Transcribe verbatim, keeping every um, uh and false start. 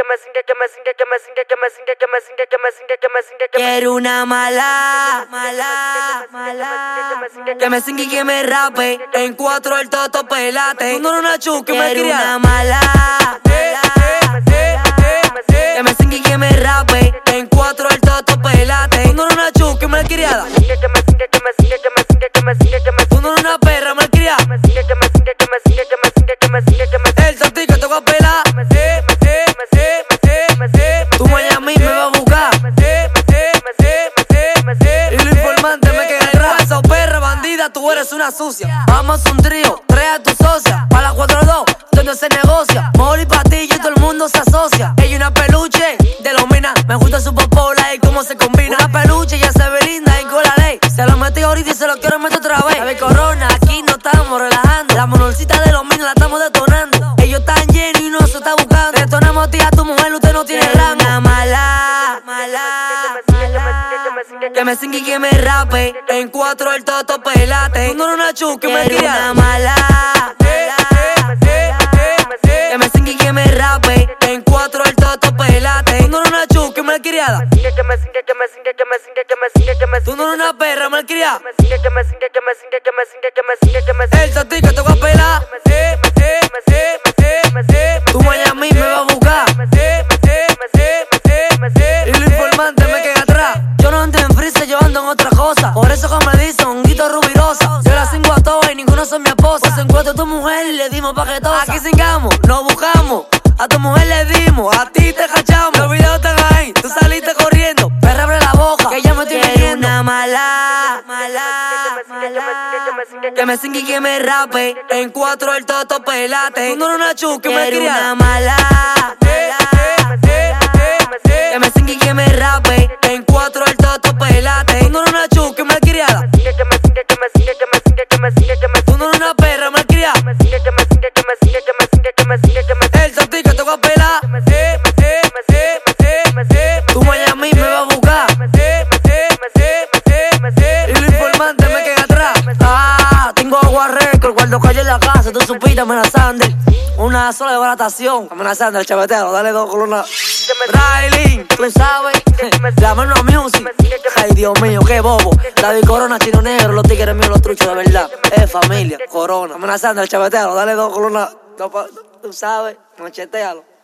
Quiero una mala, mala, mala, que me singue y que me rape. En cuatro el toto pelate. Tú no eres una chu que me Quiero cría. una mala, Que me singue y que me rape. En cuatro el toto pelate. Tú no eres una chu que me criada. Tú no eres una perra malcriada. El saltico te voy a pelar. Tu Miami me va a buscar. Y lo informante me queda atrás. Esa perra bandida, tú eres una sucia. Vamos a un trío, trae a tu socia. Pa' la cuatro dos, donde se negocia. Mori patillo y todo el mundo se asocia. Ella una peluche de los minas. Me gusta su popola y cómo se combina. Una peluche ya se ve linda y con la ley. Se lo metí ahorita y se lo quiero meter otra vez. A ver, Corona, aquí no estamos relajando. La monorcita de los minas la estamos detonando. Ellos están llenos y no se está buscando. Detonamos tía a tu mujer, usted no tiene rango. una mala, mala, Que me singue y que me rape. En cuatro el toto pelate. Tú no eres una chu que me quiero cría. una mala, Que me singue y que me rape. En cuatro el toto pelate. Tú no eres una chu que me criada. Tú no eres una perra malcriada. El saltico te voy a pelar. Tu Miami me va a buscar. Y lo informante me queda atrás. Yo no ando en freezer, yo ando en otra cosa. Por eso que me dicen honguito rubirosa. Yo la cingo a todas y ninguno son mi esposa. Pues encuentro a tu mujer y le dimos paquetosa. Aquí cingamos, nos buscamos. A tu mujer le dimos, a ti te cachamos. Los videos están ahí, tú saliste corriendo. Perra, abre la boca, que ya me estoy quiero viendo. una mala, mala, mala, Que me singue y que me rape. En cuatro el toto pelate. Tú no eres una chu que me quiero criada. una mala, Que me singue y que me rape. En cuatro el toto pelate. Tú no eres una chu que me criada. Tú no eres una perra malcriada. El saltico te voy a pelar. Tu Miami me va a buscar. Y lo informante me queda atrás. Ah, tengo agua récord cuando cayó en la casa. Tú supiste amenazando. Una sola desbaratación. Amenazando al chavetero, dale dos columnas. Riley, tú sabes. La mano music. Ay, Dios mío, qué bobo. David Corona, Chino Negro, los tigres míos, los truchos de verdad. Es familia, Corona. Amenazando al chavetero, dale dos columnas. Tú sabes, machetealo.